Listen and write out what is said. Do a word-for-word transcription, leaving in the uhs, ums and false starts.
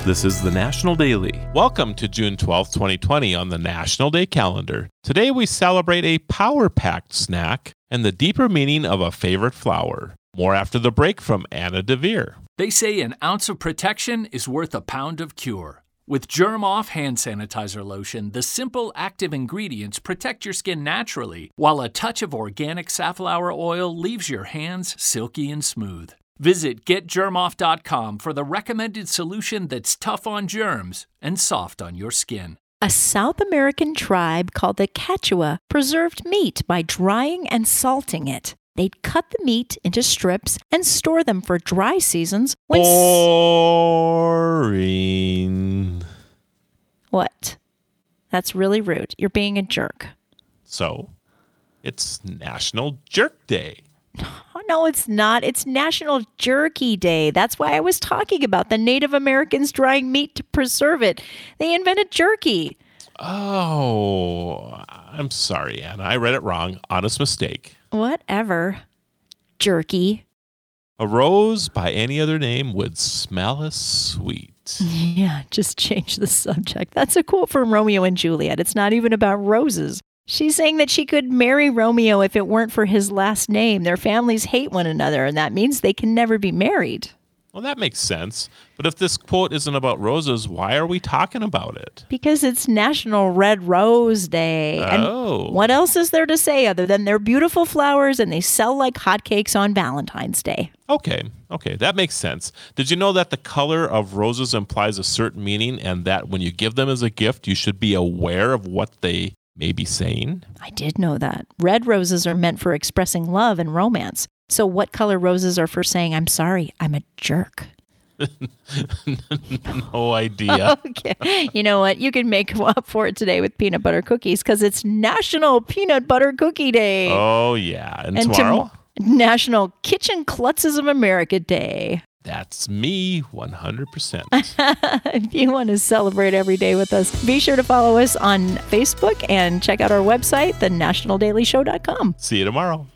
This is the National Daily. Welcome to June twelfth, twenty twenty on the National Day calendar. Today we celebrate a power-packed snack and the deeper meaning of a favorite flower. More after the break from Anna DeVere. They say an ounce of protection is worth a pound of cure. With Germ Off hand sanitizer lotion, the simple active ingredients protect your skin naturally, while a touch of organic safflower oil leaves your hands silky and smooth. Visit get germ off dot com for the recommended solution that's tough on germs and soft on your skin. A South American tribe called the Quechua preserved meat by drying and salting it. They'd cut the meat into strips and store them for dry seasons when... Boring. What? That's really rude. You're being a jerk. So, it's National Jerk Day. Oh, no, it's not. It's National Jerky Day. That's why I was talking about the Native Americans drying meat to preserve it. They invented jerky. Oh, I'm sorry, Anna. I read it wrong. Honest mistake. Whatever. Jerky. A rose by any other name would smell as sweet. Yeah, just change the subject. That's a quote from Romeo and Juliet. It's not even about roses. She's saying that she could marry Romeo if it weren't for his last name. Their families hate one another, and that means they can never be married. Well, that makes sense. But if this quote isn't about roses, why are we talking about it? Because it's National Red Rose Day. Oh. And what else is there to say other than they're beautiful flowers and they sell like hotcakes on Valentine's Day? Okay, okay, that makes sense. Did you know that the color of roses implies a certain meaning and that when you give them as a gift, you should be aware of what they may be saying? I did know that. Red roses are meant for expressing love and romance. So what color roses are for saying, I'm sorry, I'm a jerk? No idea. Okay. You know what? You can make up for it today with peanut butter cookies because it's National Peanut Butter Cookie Day. Oh, yeah. And, and tomorrow? Tom- National Kitchen Klutzes of America Day. That's me, one hundred percent. If you want to celebrate every day with us, be sure to follow us on Facebook and check out our website, the national daily show dot com. See you tomorrow.